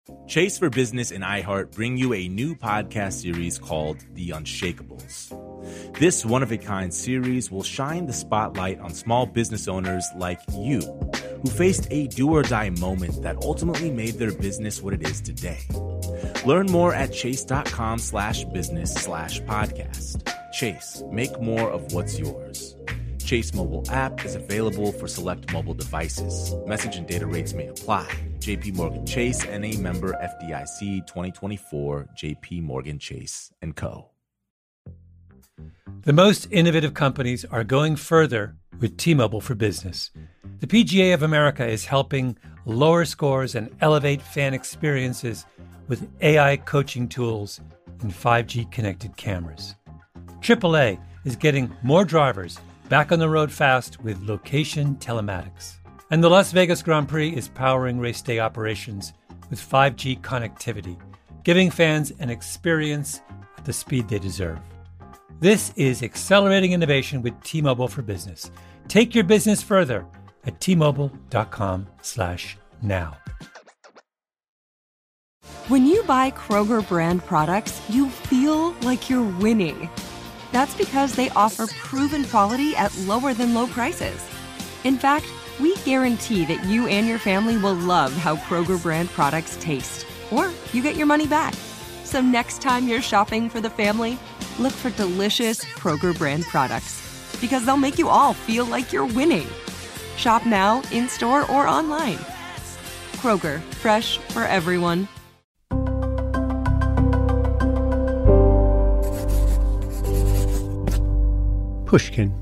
Chase for Business and iHeart bring you a new podcast series called The Unshakables. This one-of-a-kind series will shine the spotlight on small business owners like you, who faced a do-or-die moment that ultimately made their business what it is today. Learn more at chase.com/business/podcast. Chase, make more of what's yours. Chase mobile app is available for select mobile devices. Message and data rates may apply. JP Morgan Chase, N.A. member FDIC 2024, JP Morgan Chase & Co. The most innovative companies are going further with T-Mobile for Business. The PGA of America is helping lower scores and elevate fan experiences with AI coaching tools and 5G connected cameras. AAA is getting more drivers back on the road fast with location telematics. And the Las Vegas Grand Prix is powering race day operations with 5G connectivity, giving fans an experience at the speed they deserve. This is accelerating innovation with T-Mobile for Business. Take your business further at T-Mobile.com/now. When you buy Kroger brand products, you feel like you're winning. That's because they offer proven quality at lower than low prices. In fact, we guarantee that you and your family will love how Kroger brand products taste, or you get your money back. So next time you're shopping for the family, look for delicious Kroger brand products, because they'll make you all feel like you're winning. Shop now, in-store, or online. Kroger, fresh for everyone. Pushkin.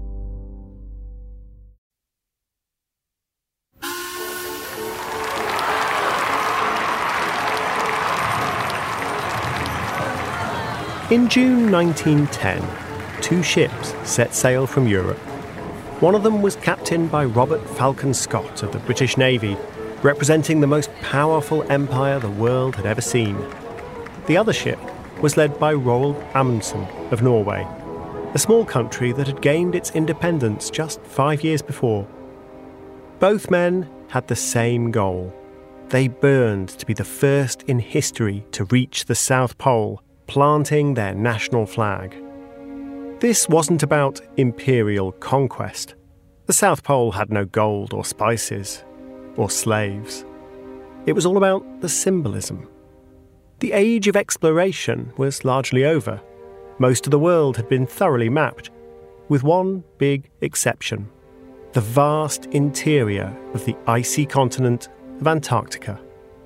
In June 1910, two ships set sail from Europe. One of them was captained by Robert Falcon Scott of the British Navy, representing the most powerful empire the world had ever seen. The other ship was led by Roald Amundsen of Norway, a small country that had gained its independence just 5 years before. Both men had the same goal. They burned to be the first in history to reach the South Pole, planting their national flag. This wasn't about imperial conquest. The South Pole had no gold or spices or slaves. It was all about the symbolism. The age of exploration was largely over. Most of the world had been thoroughly mapped, with one big exception: the vast interior of the icy continent of Antarctica.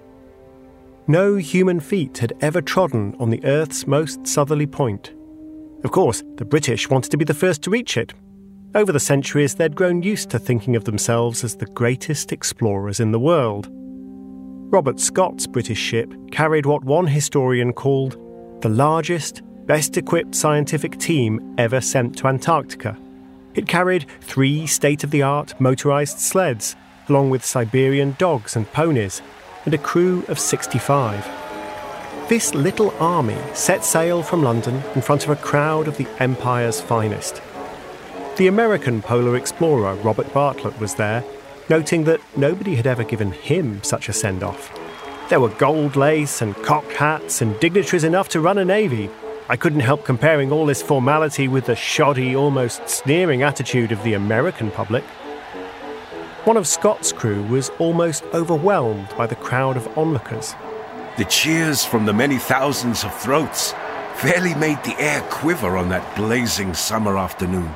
No human feet had ever trodden on the Earth's most southerly point. Of course, the British wanted to be the first to reach it. Over the centuries, they'd grown used to thinking of themselves as the greatest explorers in the world. Robert Scott's British ship carried what one historian called the largest, best-equipped scientific team ever sent to Antarctica. It carried 3 state-of-the-art motorised sleds, along with Siberian dogs and ponies, and a crew of 65. This little army set sail from London in front of a crowd of the Empire's finest. The American polar explorer Robert Bartlett was there, noting that nobody had ever given him such a send-off. There were gold lace and cocked hats and dignitaries enough to run a navy. I couldn't help comparing all this formality with the shoddy, almost sneering attitude of the American public. One of Scott's crew was almost overwhelmed by the crowd of onlookers. The cheers from the many thousands of throats fairly made the air quiver on that blazing summer afternoon.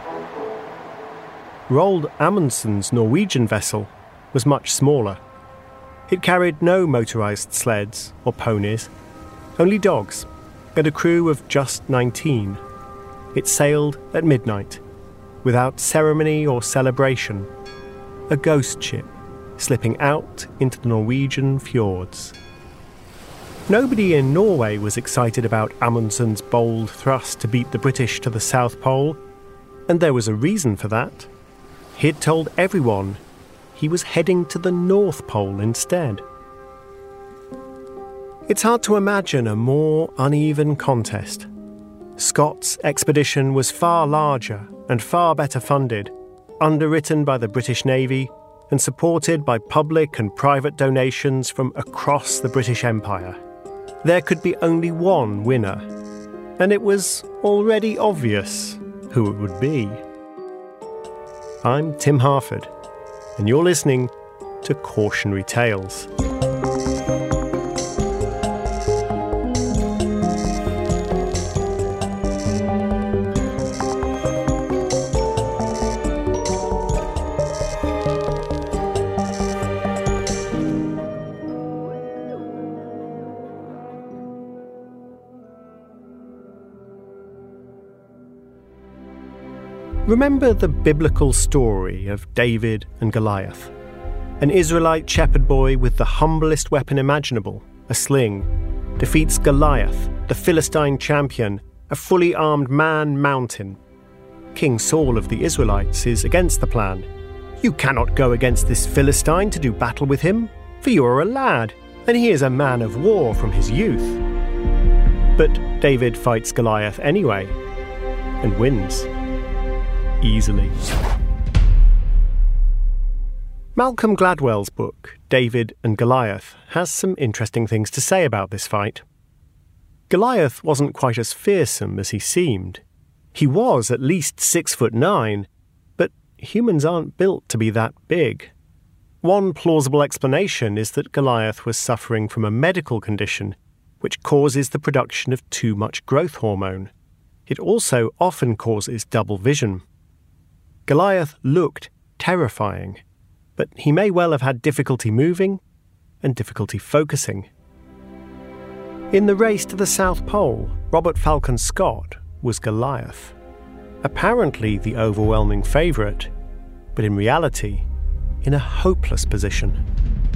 Roald Amundsen's Norwegian vessel was much smaller. It carried no motorised sleds or ponies, only dogs, and a crew of just 19. It sailed at midnight, without ceremony or celebration, a ghost ship slipping out into the Norwegian fjords. Nobody in Norway was excited about Amundsen's bold thrust to beat the British to the South Pole, and there was a reason for that. He'd told everyone he was heading to the North Pole instead. It's hard to imagine a more uneven contest. Scott's expedition was far larger and far better funded, underwritten by the British Navy, and supported by public and private donations from across the British Empire. There could be only one winner, and it was already obvious who it would be. I'm Tim Harford, and you're listening to Cautionary Tales. Remember the biblical story of David and Goliath? An Israelite shepherd boy with the humblest weapon imaginable, a sling, defeats Goliath, the Philistine champion, a fully armed man-mountain. King Saul of the Israelites is against the plan. "You cannot go against this Philistine to do battle with him, for you are a lad, and he is a man of war from his youth." But David fights Goliath anyway, and wins. Easily. Malcolm Gladwell's book, David and Goliath, has some interesting things to say about this fight. Goliath wasn't quite as fearsome as he seemed. He was at least 6'9", but humans aren't built to be that big. One plausible explanation is that Goliath was suffering from a medical condition which causes the production of too much growth hormone. It also often causes double vision. Goliath looked terrifying, but he may well have had difficulty moving and difficulty focusing. In the race to the South Pole, Robert Falcon Scott was Goliath. Apparently the overwhelming favourite, but in reality, in a hopeless position.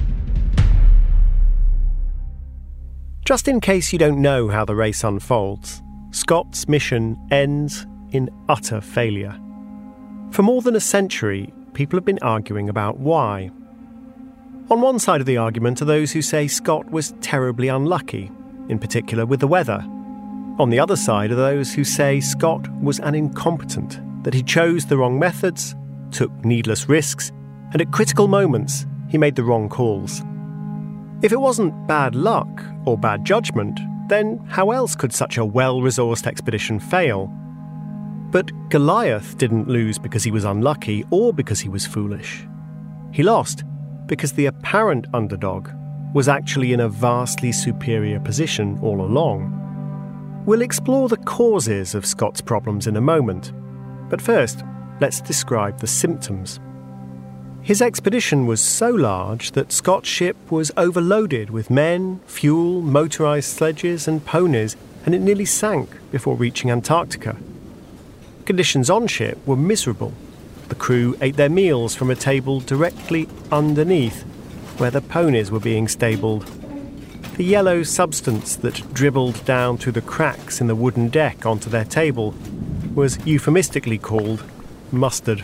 Just in case you don't know how the race unfolds, Scott's mission ends in utter failure. For more than a century, people have been arguing about why. On one side of the argument are those who say Scott was terribly unlucky, in particular with the weather. On the other side are those who say Scott was an incompetent, that he chose the wrong methods, took needless risks, and at critical moments he made the wrong calls. If it wasn't bad luck or bad judgment, then how else could such a well-resourced expedition fail? But Goliath didn't lose because he was unlucky or because he was foolish. He lost because the apparent underdog was actually in a vastly superior position all along. We'll explore the causes of Scott's problems in a moment, but first, let's describe the symptoms. His expedition was so large that Scott's ship was overloaded with men, fuel, motorised sledges and ponies, and it nearly sank before reaching Antarctica. Conditions on ship were miserable. The crew ate their meals from a table directly underneath where the ponies were being stabled. The yellow substance that dribbled down through the cracks in the wooden deck onto their table was euphemistically called mustard.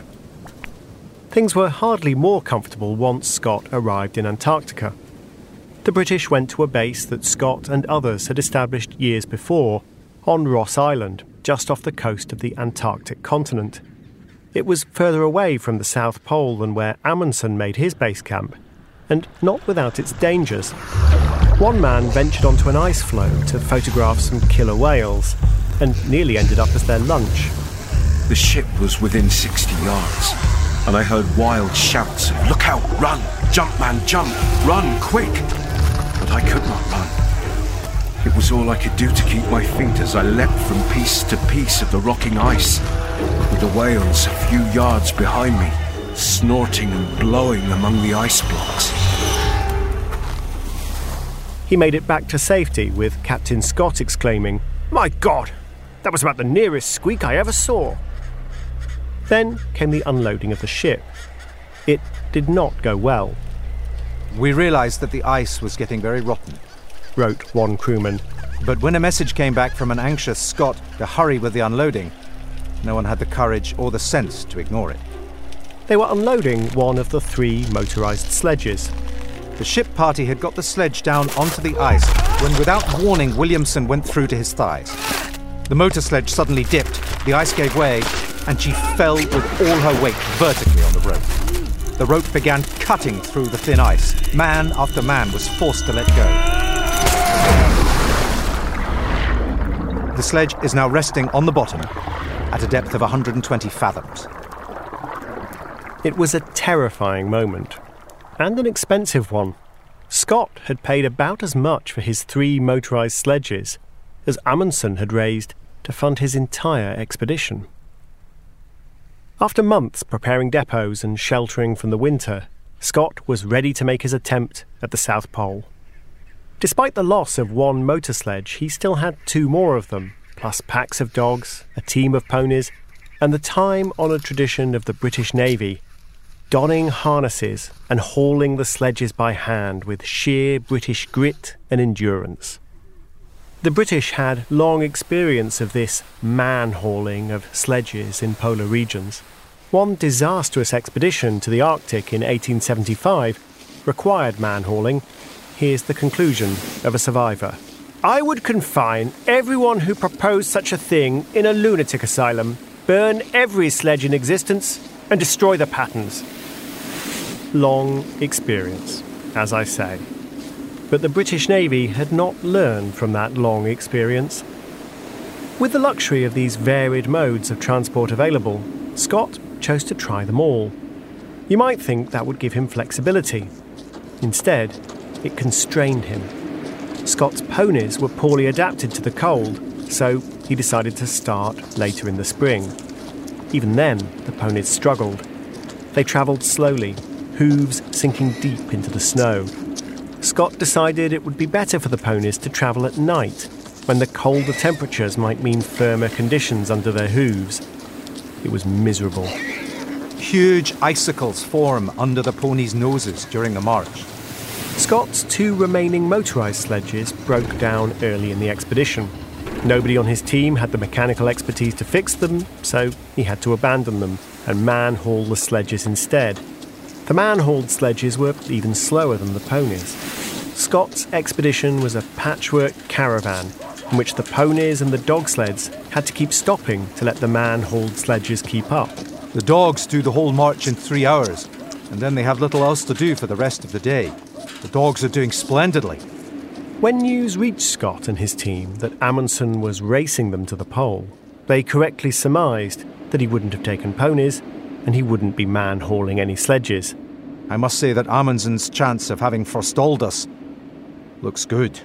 Things were hardly more comfortable once Scott arrived in Antarctica. The British went to a base that Scott and others had established years before on Ross Island, just off the coast of the Antarctic continent. It was further away from the South Pole than where Amundsen made his base camp, and not without its dangers. One man ventured onto an ice floe to photograph some killer whales, and nearly ended up as their lunch. The ship was within 60 yards, and I heard wild shouts of, "Look out, run! Jump, man, jump! Run, quick!" But I could not run. It was all I could do to keep my feet as I leapt from piece to piece of the rocking ice, with the whales a few yards behind me, snorting and blowing among the ice blocks. He made it back to safety, with Captain Scott exclaiming, "My God, that was about the nearest squeak I ever saw." Then came the unloading of the ship. It did not go well. "We realised that the ice was getting very rotten," wrote one crewman. "But when a message came back from an anxious Scot to hurry with the unloading, no one had the courage or the sense to ignore it." They were unloading one of the 3 motorised sledges. The ship party had got the sledge down onto the ice when, without warning, Williamson went through to his thighs. The motor sledge suddenly dipped, the ice gave way, and she fell with all her weight vertically on the road. The rope began cutting through the thin ice. Man after man was forced to let go. The sledge is now resting on the bottom at a depth of 120 fathoms. It was a terrifying moment, and an expensive one. Scott had paid about as much for his 3 motorised sledges as Amundsen had raised to fund his entire expedition. After months preparing depots and sheltering from the winter, Scott was ready to make his attempt at the South Pole. Despite the loss of 1 motor sledge, he still had 2 more of them, plus packs of dogs, a team of ponies, and the time-honoured tradition of the British Navy, donning harnesses and hauling the sledges by hand with sheer British grit and endurance. The British had long experience of this man-hauling of sledges in polar regions. One disastrous expedition to the Arctic in 1875 required man-hauling. Here's the conclusion of a survivor. "I would confine everyone who proposed such a thing in a lunatic asylum, burn every sledge in existence, and destroy the patterns." Long experience, as I say. But the British Navy had not learned from that long experience. With the luxury of these varied modes of transport available, Scott chose to try them all. You might think that would give him flexibility. Instead, it constrained him. Scott's ponies were poorly adapted to the cold, so he decided to start later in the spring. Even then, the ponies struggled. They travelled slowly, hooves sinking deep into the snow. Scott decided it would be better for the ponies to travel at night, when the colder temperatures might mean firmer conditions under their hooves. It was miserable. Huge icicles form under the ponies' noses during the march. Scott's 2 remaining motorised sledges broke down early in the expedition. Nobody on his team had the mechanical expertise to fix them, so he had to abandon them and man-haul the sledges instead. The man-hauled sledges were even slower than the ponies. Scott's expedition was a patchwork caravan in which the ponies and the dog sleds had to keep stopping to let the man-hauled sledges keep up. The dogs do the whole march in 3 hours, and then they have little else to do for the rest of the day. The dogs are doing splendidly. When news reached Scott and his team that Amundsen was racing them to the pole, they correctly surmised that he wouldn't have taken ponies and he wouldn't be man-hauling any sledges. I must say that Amundsen's chance of having forestalled us looks good.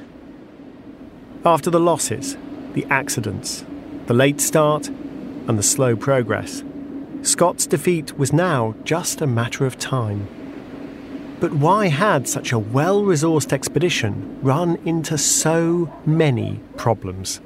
After the losses, the accidents, the late start, and the slow progress, Scott's defeat was now just a matter of time. But why had such a well-resourced expedition run into so many problems?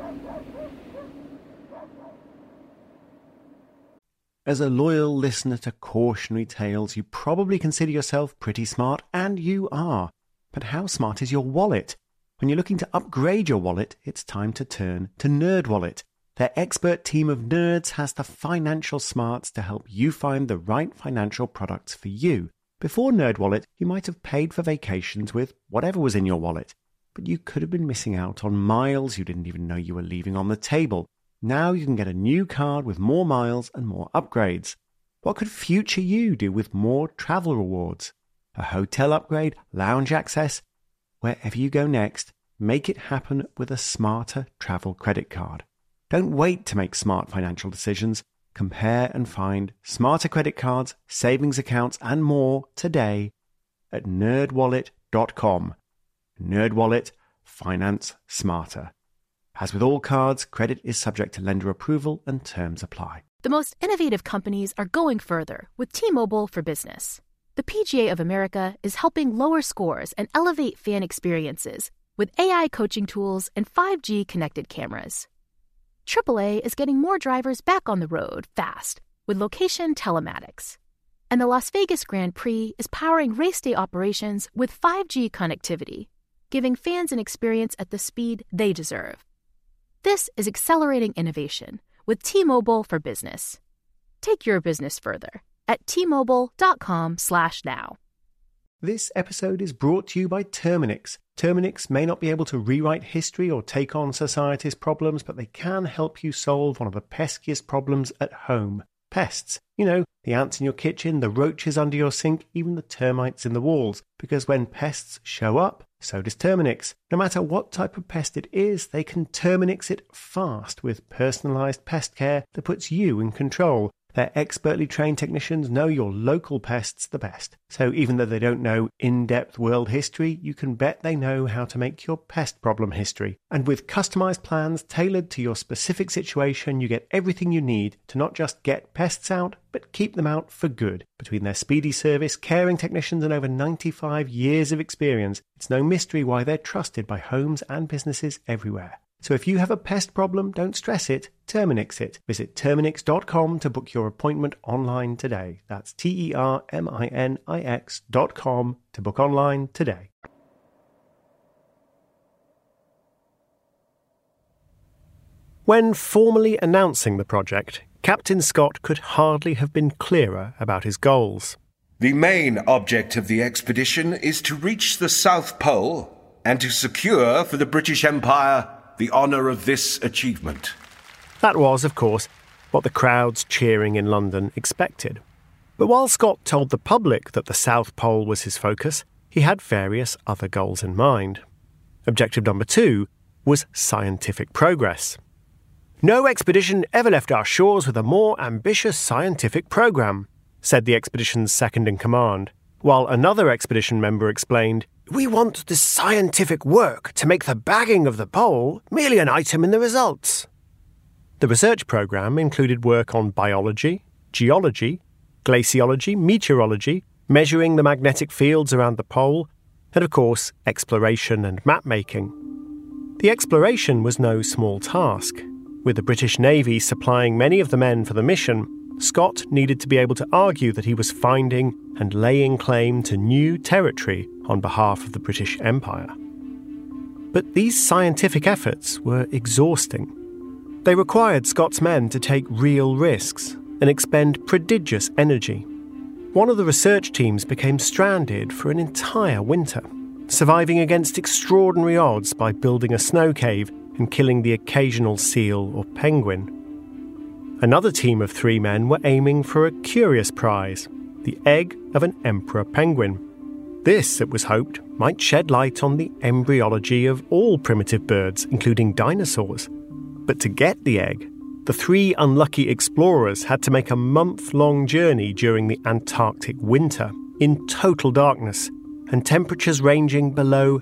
As a loyal listener to Cautionary Tales, you probably consider yourself pretty smart, and you are. But how smart is your wallet? When you're looking to upgrade your wallet, it's time to turn to NerdWallet. Their expert team of nerds has the financial smarts to help you find the right financial products for you. Before NerdWallet, you might have paid for vacations with whatever was in your wallet, but you could have been missing out on miles you didn't even know you were leaving on the table. Now you can get a new card with more miles and more upgrades. What could future you do with more travel rewards? A hotel upgrade, lounge access? Wherever you go next, make it happen with a smarter travel credit card. Don't wait to make smart financial decisions. Compare and find smarter credit cards, savings accounts, and more today at nerdwallet.com. NerdWallet. Finance smarter. As with all cards, credit is subject to lender approval and terms apply. The most innovative companies are going further with T-Mobile for Business. The PGA of America is helping lower scores and elevate fan experiences with AI coaching tools and 5G connected cameras. AAA is getting more drivers back on the road fast with location telematics. And the Las Vegas Grand Prix is powering race day operations with 5G connectivity, giving fans an experience at the speed they deserve. This is accelerating innovation with T-Mobile for Business. Take your business further at T-Mobile.com/now. This episode is brought to you by Terminix. Terminix may not be able to rewrite history or take on society's problems, but they can help you solve one of the peskiest problems at home: pests. You know, the ants in your kitchen, the roaches under your sink, even the termites in the walls. Because when pests show up, so does Terminix. No matter what type of pest it is, they can Terminix it fast with personalised pest care that puts you in control. Their expertly trained technicians know your local pests the best. So even though they don't know in-depth world history, you can bet they know how to make your pest problem history. And with customised plans tailored to your specific situation, you get everything you need to not just get pests out, but keep them out for good. Between their speedy service, caring technicians and over 95 years of experience, it's no mystery why they're trusted by homes and businesses everywhere. So if you have a pest problem, don't stress it, Terminix it. Visit Terminix.com to book your appointment online today. That's Terminix.com to book online today. When formally announcing the project, Captain Scott could hardly have been clearer about his goals. The main object of the expedition is to reach the South Pole and to secure for the British Empire the honour of this achievement. That was, of course, what the crowds cheering in London expected. But while Scott told the public that the South Pole was his focus, he had various other goals in mind. Objective number 2 was scientific progress. No expedition ever left our shores with a more ambitious scientific programme, said the expedition's second-in-command, while another expedition member explained, "We want the scientific work to make the bagging of the pole merely an item in the results." The research programme included work on biology, geology, glaciology, meteorology, measuring the magnetic fields around the pole, and of course, exploration and map-making. The exploration was no small task. With the British Navy supplying many of the men for the mission, Scott needed to be able to argue that he was finding and laying claim to new territory on behalf of the British Empire. But these scientific efforts were exhausting. They required Scott's men to take real risks and expend prodigious energy. One of the research teams became stranded for an entire winter, surviving against extraordinary odds by building a snow cave and killing the occasional seal or penguin. Another team of 3 men were aiming for a curious prize, the egg of an emperor penguin. This, it was hoped, might shed light on the embryology of all primitive birds, including dinosaurs. But to get the egg, the 3 unlucky explorers had to make a month-long journey during the Antarctic winter, in total darkness, and temperatures ranging below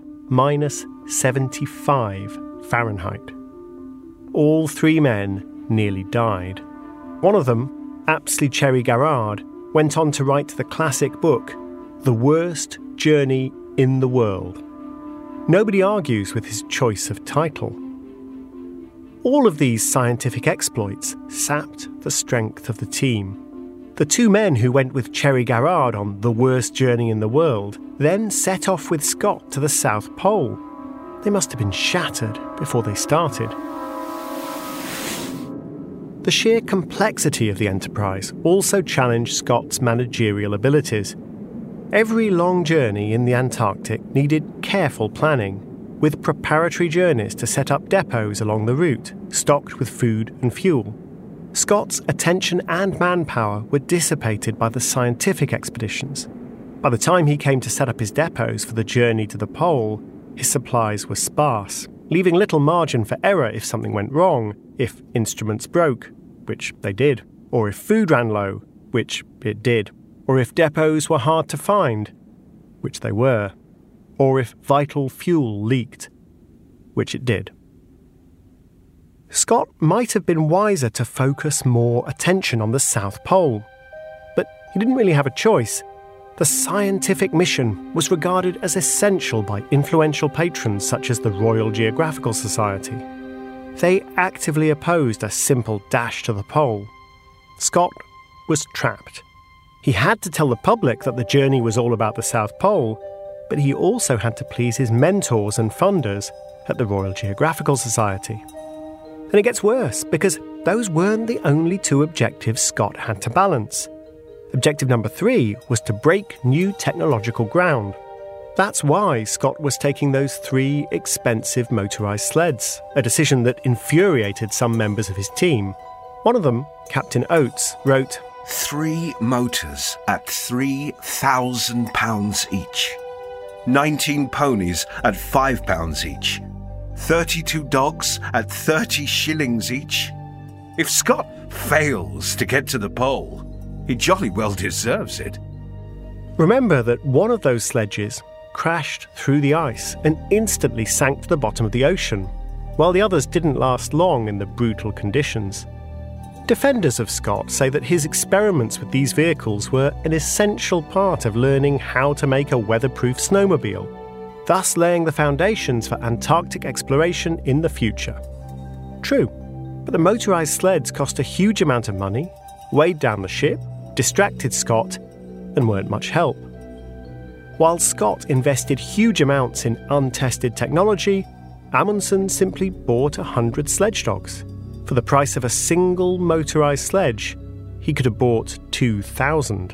-75 Fahrenheit. All 3 men nearly died. One of them, Apsley Cherry Garrard, went on to write the classic book, The Worst Journey in the World. Nobody argues with his choice of title. All of these scientific exploits sapped the strength of the team. The 2 men who went with Cherry Garrard on The Worst Journey in the World then set off with Scott to the South Pole. They must have been shattered before they started. The sheer complexity of the enterprise also challenged Scott's managerial abilities. Every long journey in the Antarctic needed careful planning, with preparatory journeys to set up depots along the route, stocked with food and fuel. Scott's attention and manpower were dissipated by the scientific expeditions. By the time he came to set up his depots for the journey to the pole, his supplies were sparse, leaving little margin for error if something went wrong, if instruments broke, which they did, or if food ran low, which it did, or if depots were hard to find, which they were, or if vital fuel leaked, which it did. Scott might have been wiser to focus more attention on the South Pole, but he didn't really have a choice. The scientific mission was regarded as essential by influential patrons such as the Royal Geographical Society. They actively opposed a simple dash to the pole. Scott was trapped. He had to tell the public that the journey was all about the South Pole, but he also had to please his mentors and funders at the Royal Geographical Society. And it gets worse, because those weren't the only 2 objectives Scott had to balance. Objective number 3 was to break new technological ground. That's why Scott was taking those 3 expensive motorised sleds, a decision that infuriated some members of his team. One of them, Captain Oates, wrote, 3 motors at £3,000 each. 19 ponies at £5 each. 32 dogs at 30 shillings each. If Scott fails to get to the pole, he jolly well deserves it. Remember that one of those sledges crashed through the ice and instantly sank to the bottom of the ocean, while the others didn't last long in the brutal conditions. Defenders of Scott say that his experiments with these vehicles were an essential part of learning how to make a weatherproof snowmobile, thus laying the foundations for Antarctic exploration in the future. True, but the motorised sleds cost a huge amount of money, weighed down the ship, distracted Scott, and weren't much help. While Scott invested huge amounts in untested technology, Amundsen simply bought 100 sledge dogs. For the price of a single motorised sledge, he could have bought 2,000.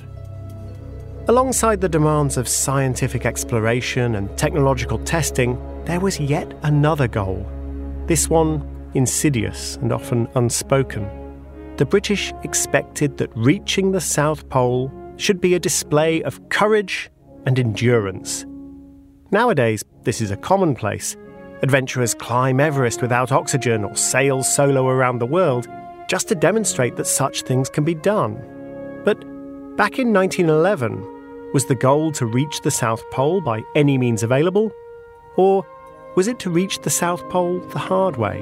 Alongside the demands of scientific exploration and technological testing, there was yet another goal. This one insidious and often unspoken. The British expected that reaching the South Pole should be a display of courage and endurance. Nowadays, this is a commonplace. Adventurers climb Everest without oxygen or sail solo around the world just to demonstrate that such things can be done. But back in 1911, was the goal to reach the South Pole by any means available? Or was it to reach the South Pole the hard way?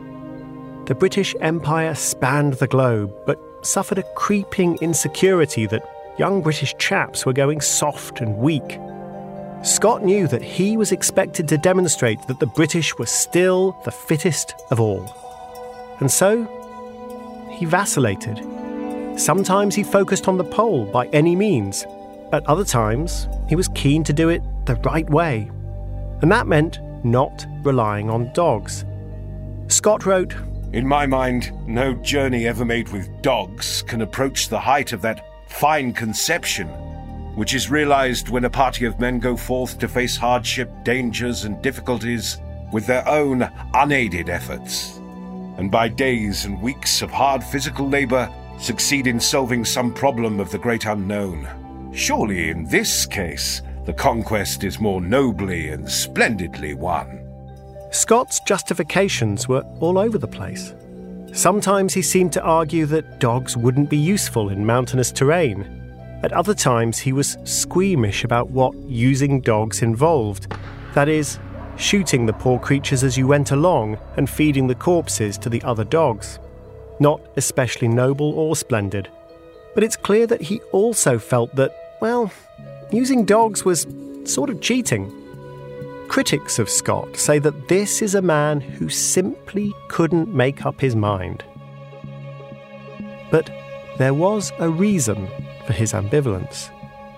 The British Empire spanned the globe, but suffered a creeping insecurity that young British chaps were going soft and weak. Scott knew that he was expected to demonstrate that the British were still the fittest of all. And so, he vacillated. Sometimes he focused on the pole by any means. At other times, he was keen to do it the right way. And that meant not relying on dogs. Scott wrote, In my mind, no journey ever made with dogs can approach the height of that fine conception, which is realized when a party of men go forth to face hardship, dangers, and difficulties with their own unaided efforts, and by days and weeks of hard physical labor succeed in solving some problem of the great unknown. Surely in this case, the conquest is more nobly and splendidly won. Scott's justifications were all over the place. Sometimes he seemed to argue that dogs wouldn't be useful in mountainous terrain. At other times he was squeamish about what using dogs involved. That is, shooting the poor creatures as you went along and feeding the corpses to the other dogs. Not especially noble or splendid. But it's clear that he also felt that, well, using dogs was sort of cheating. Critics of Scott say that this is a man who simply couldn't make up his mind. But there was a reason for his ambivalence.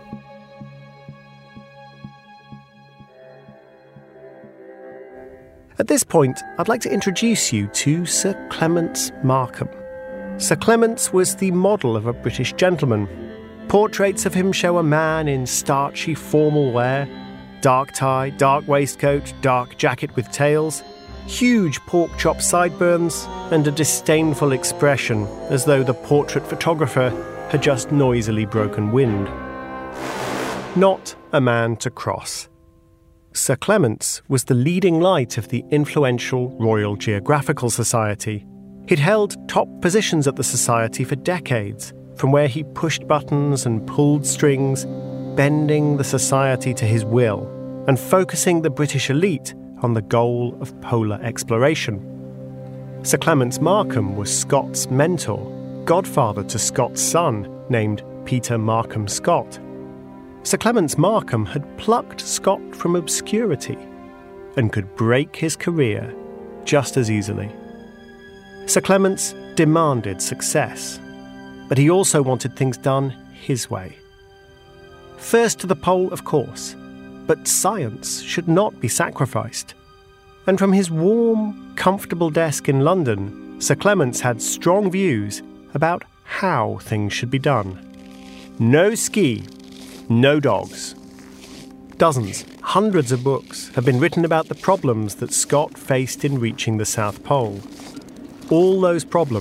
At this point, I'd like to introduce you to Sir Clements Markham. Sir Clements was the model of a British gentleman. Portraits of him show a man in starchy formal wear, dark tie, dark waistcoat, dark jacket with tails, huge pork chop sideburns, and a disdainful expression as though the portrait photographer had just noisily broken wind. Not a man to cross. Sir Clements was the leading light of the influential Royal Geographical Society. He'd held top positions at the Society for decades, from where he pushed buttons and pulled strings, bending the Society to his will, and focusing the British elite on the goal of polar exploration. Sir Clements Markham was Scott's mentor, godfather to Scott's son, named Peter Markham Scott. Sir Clements Markham had plucked Scott from obscurity and could break his career just as easily. Sir Clements demanded success, but he also wanted things done his way. First to the pole, of course, but science should not be sacrificed. And from his warm, comfortable desk in London, Sir Clements had strong views about how things should be done. No ski, no dogs. Dozens, hundreds of books have been written about the problems that Scott faced in reaching the South Pole. All those problems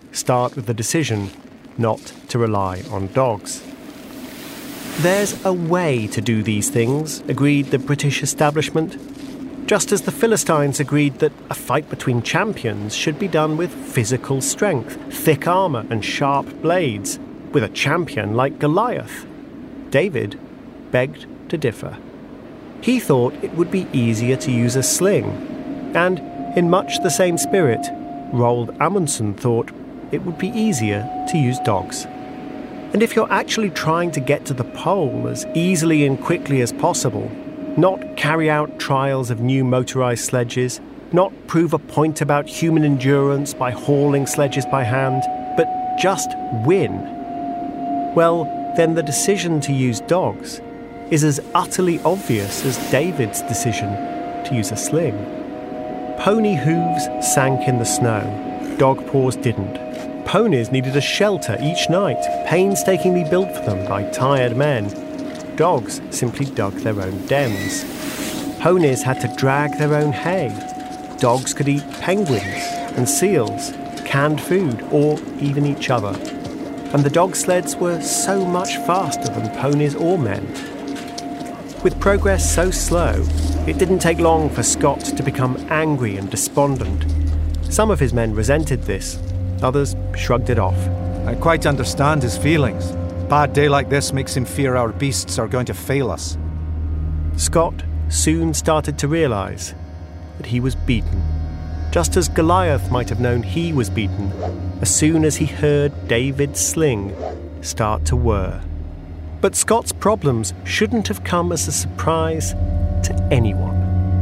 start with the decision not to rely on dogs. There's a way to do these things, agreed the British establishment. Just as the Philistines agreed that a fight between champions should be done with physical strength, thick armour and sharp blades, with a champion like Goliath. David begged to differ. He thought it would be easier to use a sling, and in much the same spirit, Roald Amundsen thought it would be easier to use dogs. And if you're actually trying to get to the pole as easily and quickly as possible, not carry out trials of new motorised sledges, not prove a point about human endurance by hauling sledges by hand, but just win, well, then the decision to use dogs is as utterly obvious as David's decision to use a sling. Pony hooves sank in the snow. Dog paws didn't. Ponies needed a shelter each night, painstakingly built for them by tired men. Dogs simply dug their own dens. Ponies had to drag their own hay. Dogs could eat penguins and seals, canned food, or even each other. And the dog sleds were so much faster than ponies or men. With progress so slow, it didn't take long for Scott to become angry and despondent. Some of his men resented this, others shrugged it off. I quite understand his feelings. A bad day like this makes him fear our beasts are going to fail us. Scott soon started to realise that he was beaten, just as Goliath might have known he was beaten as soon as he heard David's sling start to whir. But Scott's problems shouldn't have come as a surprise to anyone.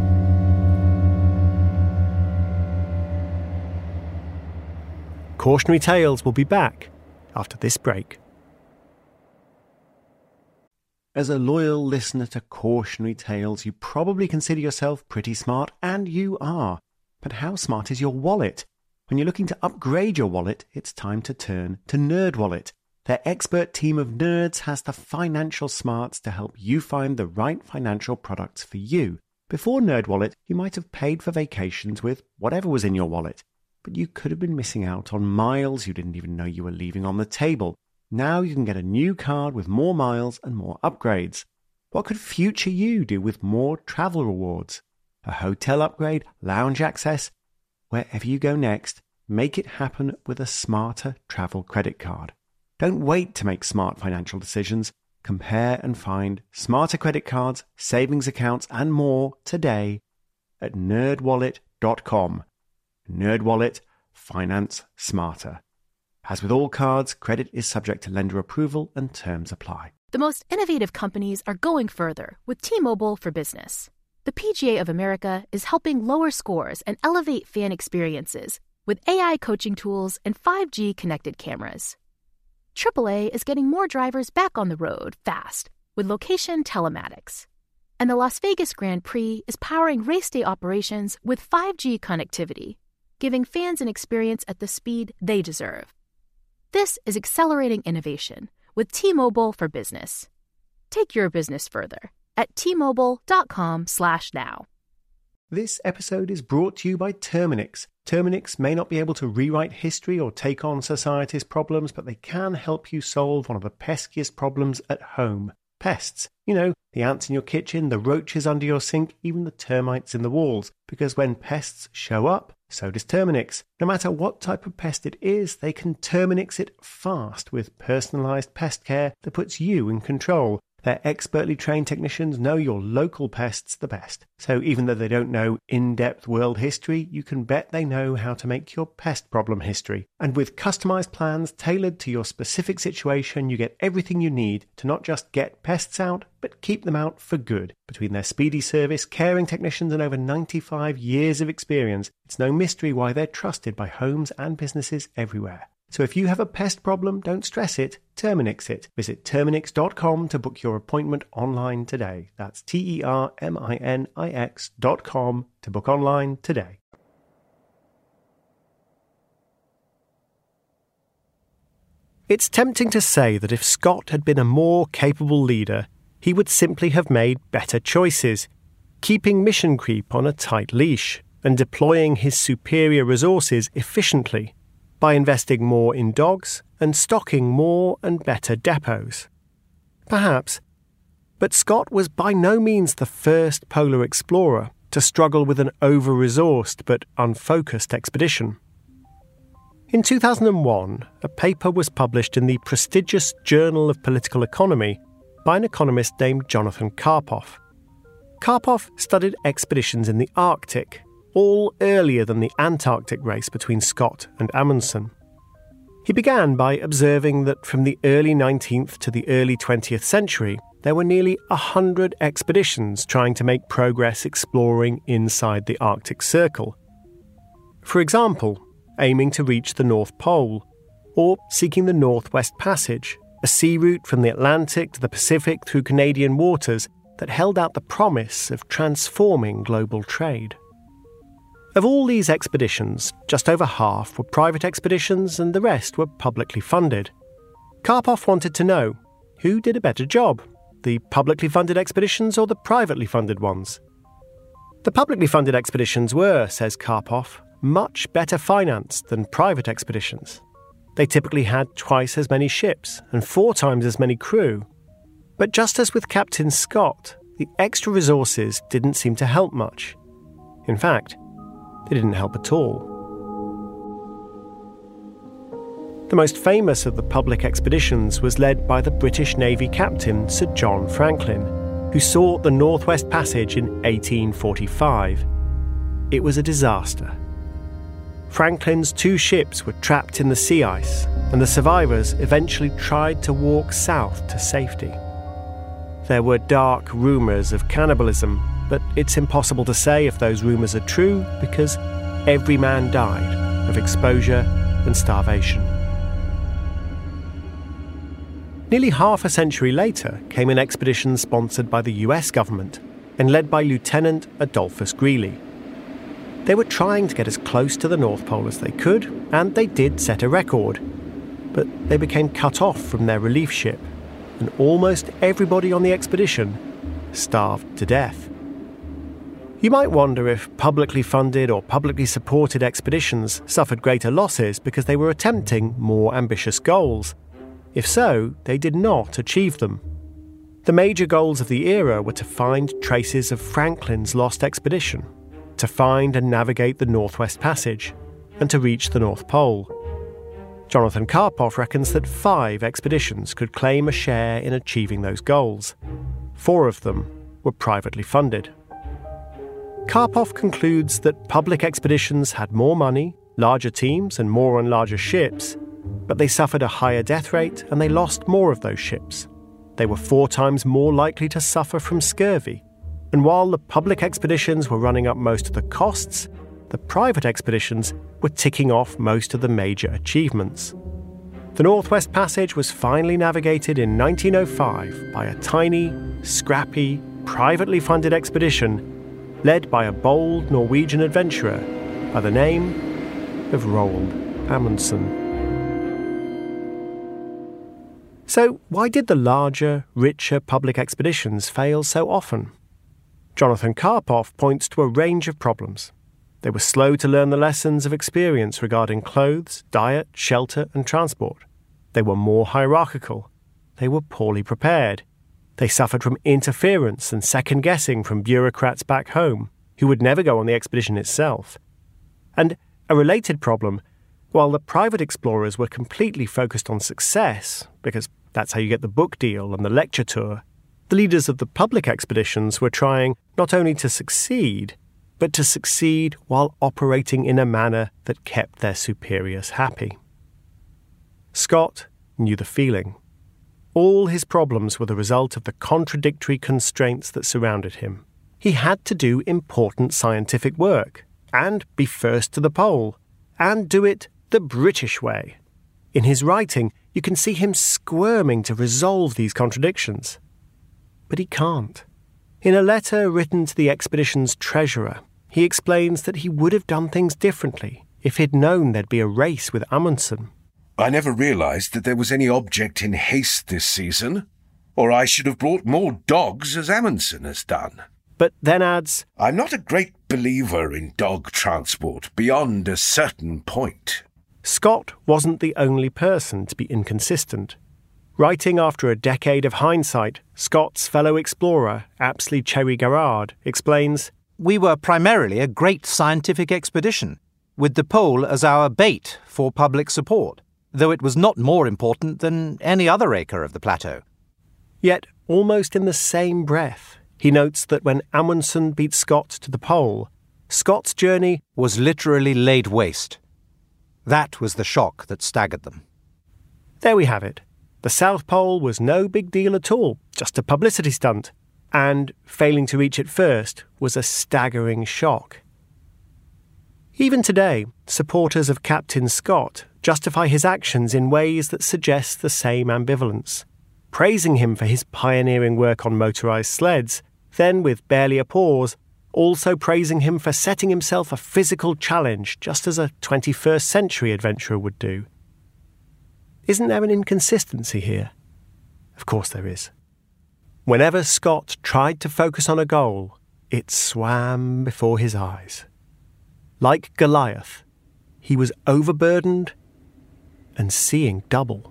Cautionary Tales will be back after this break. As a loyal listener to Cautionary Tales, you probably consider yourself pretty smart, and you are. But how smart is your wallet? When you're looking to upgrade your wallet, it's time to turn to NerdWallet. Their expert team of nerds has the financial smarts to help you find the right financial products for you. Before NerdWallet, you might have paid for vacations with whatever was in your wallet, but you could have been missing out on miles you didn't even know you were leaving on the table. Now you can get a new card with more miles and more upgrades. What could future you do with more travel rewards? A hotel upgrade, lounge access? Wherever you go next, make it happen with a smarter travel credit card. Don't wait to make smart financial decisions. Compare and find smarter credit cards, savings accounts, and more today at nerdwallet.com. NerdWallet, finance smarter. As with all cards, credit is subject to lender approval and terms apply. The most innovative companies are going further with T-Mobile for Business. The PGA of America is helping lower scores and elevate fan experiences with AI coaching tools and 5G connected cameras. AAA is getting more drivers back on the road fast with location telematics. And the Las Vegas Grand Prix is powering race day operations with 5G connectivity, giving fans an experience at the speed they deserve. This is accelerating innovation with T-Mobile for Business. Take your business further at T-Mobile.com/now. This episode is brought to you by Terminix. Terminix may not be able to rewrite history or take on society's problems, but they can help you solve one of the peskiest problems at home. Pests. You know, the ants in your kitchen, the roaches under your sink, even the termites in the walls. Because when pests show up, so does Terminix. No matter what type of pest it is, they can Terminix it fast with personalised pest care that puts you in control. Their expertly trained technicians know your local pests the best. So even though they don't know in-depth world history, you can bet they know how to make your pest problem history. And with customized plans tailored to your specific situation, you get everything you need to not just get pests out, but keep them out for good. Between their speedy service, caring technicians, and over 95 years of experience, it's no mystery why they're trusted by homes and businesses everywhere. So if you have a pest problem, don't stress it, Terminix it. Visit Terminix.com to book your appointment online today. That's Terminix.com to book online today. It's tempting to say that if Scott had been a more capable leader, he would simply have made better choices, keeping mission creep on a tight leash and deploying his superior resources efficiently. by investing more in dogs and stocking more and better depots. Perhaps. But Scott was by no means the first polar explorer to struggle with an over-resourced but unfocused expedition. In 2001, a paper was published in the prestigious Journal of Political Economy by an economist named Jonathan Karpov. Karpov studied expeditions in the Arctic, all earlier than the Antarctic race between Scott and Amundsen. He began by observing that from the early 19th to the early 20th century, there were nearly 100 expeditions trying to make progress exploring inside the Arctic Circle. For example, aiming to reach the North Pole, or seeking the Northwest Passage, a sea route from the Atlantic to the Pacific through Canadian waters that held out the promise of transforming global trade. Of all these expeditions, just over half were private expeditions and the rest were publicly funded. Karpov wanted to know, who did a better job, the publicly funded expeditions or the privately funded ones? The publicly funded expeditions were, says Karpov, much better financed than private expeditions. They typically had twice as many ships and 4 times as many crew. But just as with Captain Scott, the extra resources didn't seem to help much. In fact, they didn't help at all. The most famous of the public expeditions was led by the British Navy captain Sir John Franklin, who sought the Northwest Passage in 1845. It was a disaster. Franklin's 2 ships were trapped in the sea ice, and the survivors eventually tried to walk south to safety. There were dark rumours of cannibalism, but it's impossible to say if those rumours are true because every man died of exposure and starvation. Nearly half a century later came an expedition sponsored by the US government and led by Lieutenant Adolphus Greely. They were trying to get as close to the North Pole as they could, and they did set a record. But they became cut off from their relief ship, and almost everybody on the expedition starved to death. You might wonder if publicly funded or publicly supported expeditions suffered greater losses because they were attempting more ambitious goals. If so, they did not achieve them. The major goals of the era were to find traces of Franklin's lost expedition, to find and navigate the Northwest Passage, and to reach the North Pole. Jonathan Karpov reckons that 5 expeditions could claim a share in achieving those goals. 4 of them were privately funded. Karpov concludes that public expeditions had more money, larger teams, and more and larger ships, but they suffered a higher death rate and they lost more of those ships. They were 4 times more likely to suffer from scurvy. And while the public expeditions were running up most of the costs, the private expeditions were ticking off most of the major achievements. The Northwest Passage was finally navigated in 1905 by a tiny, scrappy, privately funded expedition led by a bold Norwegian adventurer by the name of Roald Amundsen. So why did the larger, richer public expeditions fail so often? Jonathan Karpov points to a range of problems. They were slow to learn the lessons of experience regarding clothes, diet, shelter, and transport. They were more hierarchical. They were poorly prepared. They suffered from interference and second-guessing from bureaucrats back home, who would never go on the expedition itself. And a related problem, while the private explorers were completely focused on success, because that's how you get the book deal and the lecture tour, the leaders of the public expeditions were trying not only to succeed, but to succeed while operating in a manner that kept their superiors happy. Scott knew the feeling. All his problems were the result of the contradictory constraints that surrounded him. He had to do important scientific work, and be first to the pole, and do it the British way. In his writing, you can see him squirming to resolve these contradictions. But he can't. In a letter written to the expedition's treasurer, he explains that he would have done things differently if he'd known there'd be a race with Amundsen. I never realised that there was any object in haste this season, or I should have brought more dogs as Amundsen has done. But then adds, I'm not a great believer in dog transport beyond a certain point. Scott wasn't the only person to be inconsistent. Writing after a decade of hindsight, Scott's fellow explorer, Apsley Cherry Garrard, explains, "We were primarily a great scientific expedition, with the pole as our bait for public support, though it was not more important than any other acre of the plateau." Yet, almost in the same breath, he notes that when Amundsen beat Scott to the pole, Scott's journey was literally laid waste. That was the shock that staggered them. There we have it. The South Pole was no big deal at all, just a publicity stunt, and failing to reach it first was a staggering shock. Even today, supporters of Captain Scott justify his actions in ways that suggest the same ambivalence, praising him for his pioneering work on motorised sleds, then with barely a pause, also praising him for setting himself a physical challenge just as a 21st century adventurer would do. Isn't there an inconsistency here? Of course there is. Whenever Scott tried to focus on a goal, it swam before his eyes. Like Goliath, he was overburdened and seeing double.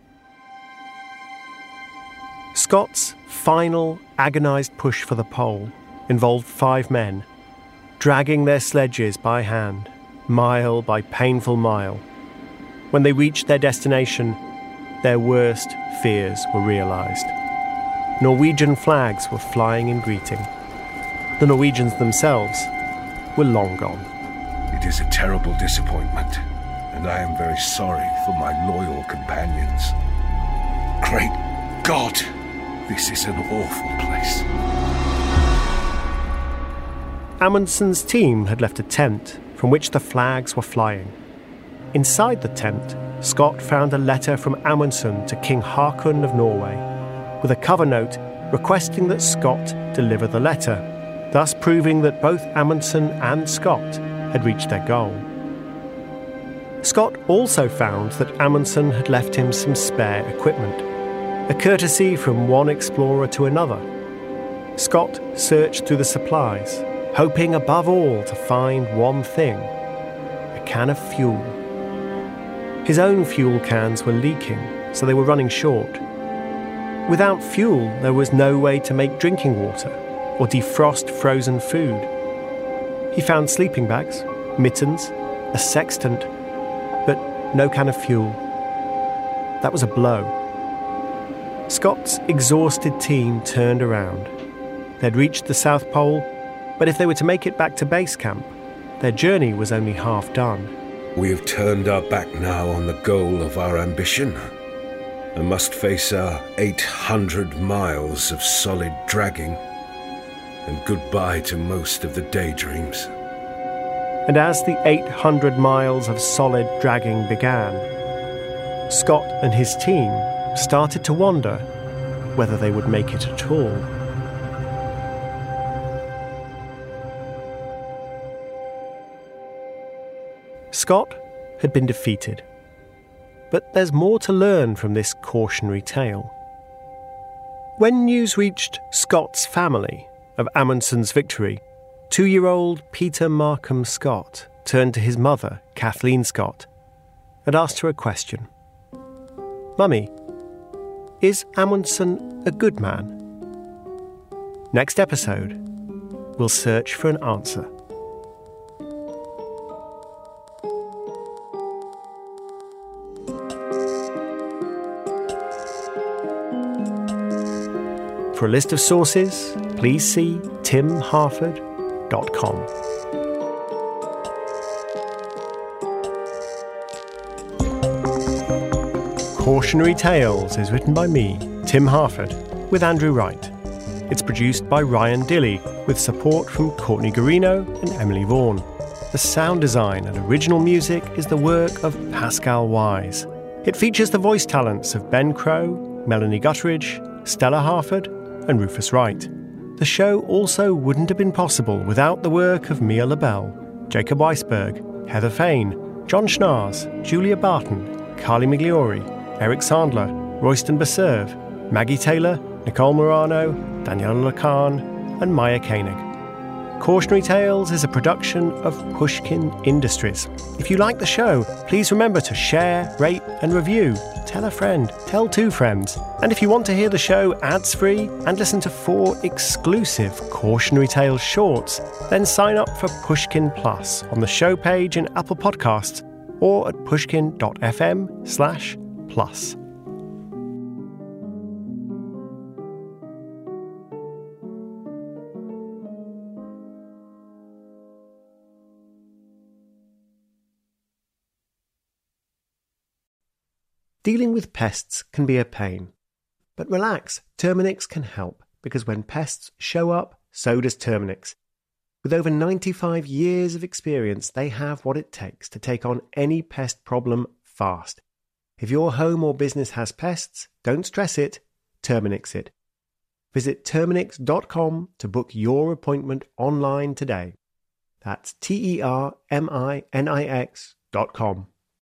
Scott's final agonised push for the pole involved 5 men, dragging their sledges by hand, mile by painful mile. When they reached their destination, their worst fears were realised. Norwegian flags were flying in greeting. The Norwegians themselves were long gone. It is a terrible disappointment, and I am very sorry for my loyal companions. Great God, this is an awful place. Amundsen's team had left a tent from which the flags were flying. Inside the tent, Scott found a letter from Amundsen to King Haakon of Norway, with a cover note requesting that Scott deliver the letter, thus proving that both Amundsen and Scott had reached their goal. Scott also found that Amundsen had left him some spare equipment, a courtesy from one explorer to another. Scott searched through the supplies, hoping above all to find one thing: a can of fuel. His own fuel cans were leaking, so they were running short. Without fuel, there was no way to make drinking water or defrost frozen food. He found sleeping bags, mittens, a sextant, but no can of fuel. That was a blow. Scott's exhausted team turned around. They'd reached the South Pole, but if they were to make it back to base camp, their journey was only half done. We have turned our back now on the goal of our ambition and must face our 800 miles of solid dragging and goodbye to most of the daydreams. And as the 800 miles of solid dragging began, Scott and his team started to wonder whether they would make it at all. Scott had been defeated, but there's more to learn from this cautionary tale. When news reached Scott's family of Amundsen's victory, 2-year-old Peter Markham Scott turned to his mother, Kathleen Scott, and asked her a question. "Mummy, is Amundsen a good man?" Next episode, we'll search for an answer. For a list of sources, please see timharford.com. Cautionary Tales is written by me, Tim Harford, with Andrew Wright. It's produced by Ryan Dilley, with support from Courtney Garino and Emily Vaughan. The sound design and original music is the work of Pascal Wise. It features the voice talents of Ben Crow, Melanie Gutteridge, Stella Harford, and Rufus Wright. The show also wouldn't have been possible without the work of Mia LaBelle, Jacob Weisberg, Heather Fain, John Schnars, Julia Barton, Carly Migliori, Eric Sandler, Royston Baserve, Maggie Taylor, Nicole Morano, Daniela Lacan, and Maya Koenig. Cautionary Tales is a production of Pushkin Industries. If you like the show, please remember to share, rate and review. Tell a friend, tell 2 friends. And if you want to hear the show ads-free and listen to 4 exclusive Cautionary Tales shorts, then sign up for Pushkin Plus on the show page in Apple Podcasts or at pushkin.fm/plus. Dealing with pests can be a pain. But relax, Terminix can help, because when pests show up, so does Terminix. With over 95 years of experience, they have what it takes to take on any pest problem fast. If your home or business has pests, don't stress it, Terminix it. Visit Terminix.com to book your appointment online today. That's Terminix.com.